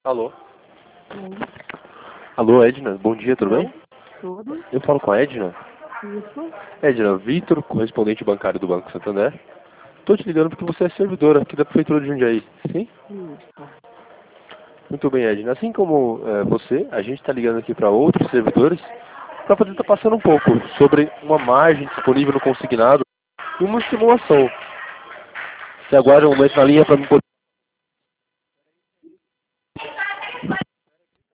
Alô? Sim. Alô, Edna, bom dia, tudo bem? Tudo. Eu falo com a Edna. Isso. Edna, Vitor, correspondente bancário do Banco Santander. Tô te ligando porque você é servidora aqui da Prefeitura de Jundiaí, sim? Isso. Muito bem, Edna. Assim como você, a gente está ligando aqui para outros servidores para poder estar passando um pouco sobre uma margem disponível no consignado e uma simulação. Você aguarda um momento na linha para me poder